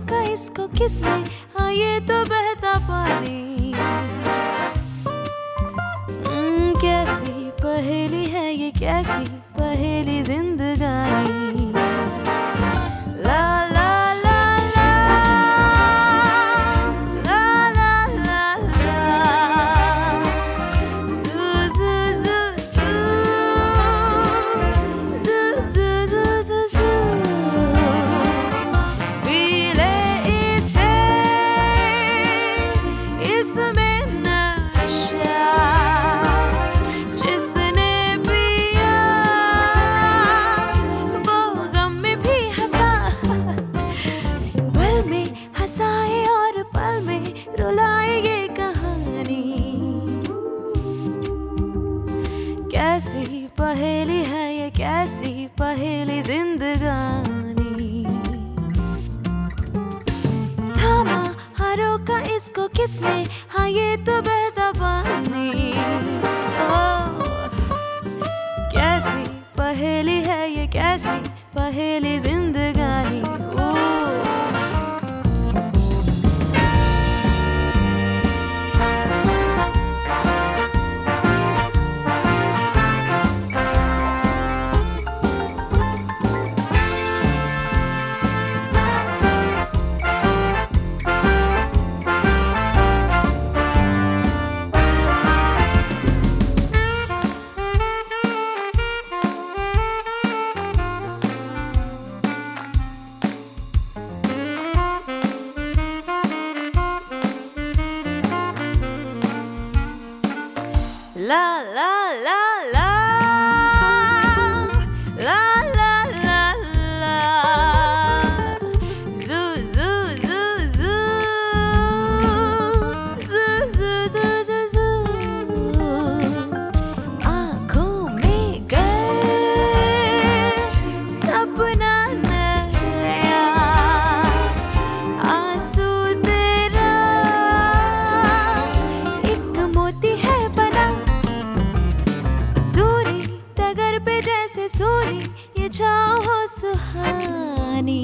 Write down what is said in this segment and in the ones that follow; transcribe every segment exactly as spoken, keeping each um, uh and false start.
रोका इसको किसने, हाँ ये तो बहता पानी। हम्म, कैसी पहेली है ये, कैसी पहेली जिंदगानी। ला ला ला ला ला ला ला ला, जू जू जू जू जू जू जू जू जू, पी ले इसे, इसमें नशा, जिसने पिया वो गम में भी हंसा। पल में हंसाए और पल में रुलाए ये कहानी। कैसी पहेली है ये, कैसी पहेली जिंदगानी। थामा हाँ रोका इसको किसने, हाँ ये तो बहता पानी। ओ, कैसी पहेली है ये, कैसी पहेली जिंदगानी। ओ, La la la la la la la la, zoo zoo zoo zoo zoo zoo zoo zoo zoo, आँखों में गए सपना नया, आंसू तेरा एक मोती है बना। सूरी टगर पे जैसे सूरी ये छाँव हो सुहानी।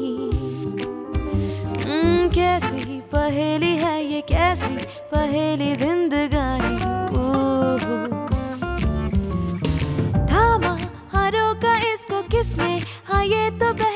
हम्म, कैसी पहेली है ये, कैसी पहेली जिंदगानी। ओह, थामा हाँ रोका इसको किसने, हाँ ये तो बह